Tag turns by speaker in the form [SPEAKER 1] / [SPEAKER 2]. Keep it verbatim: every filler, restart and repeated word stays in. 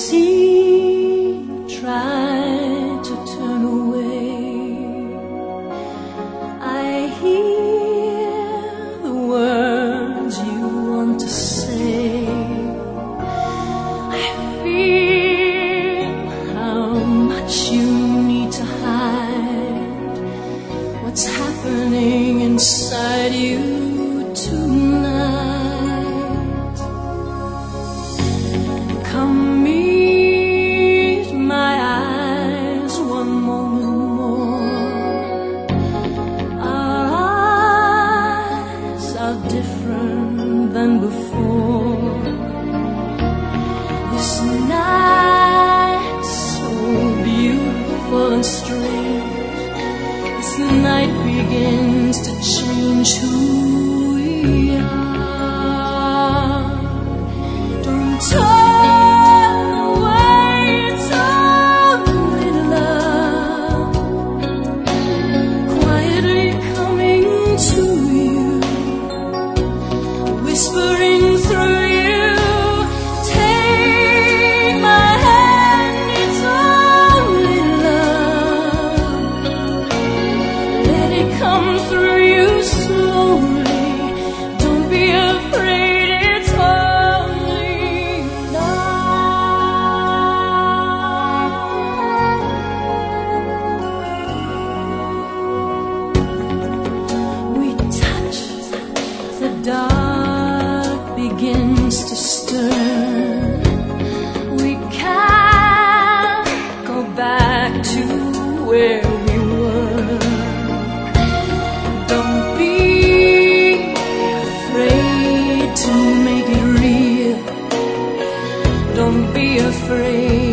[SPEAKER 1] see you try to turn away. I hear the words you want to say. I feel how much you need to hide what's happening inside you tonight. Come meet my eyes one moment more. Our eyes are different than before. This night, so beautiful and strange, this night begins to change who we are. Don't turn away, it's only love quietly coming to you, whispering through you. Take my hand, it's only love. Let it come through you slowly. Don't be afraid, it's only love. We touch, the dark begins to stir. We can't go back to where we were. Don't be afraid to make it real. Don't be afraid.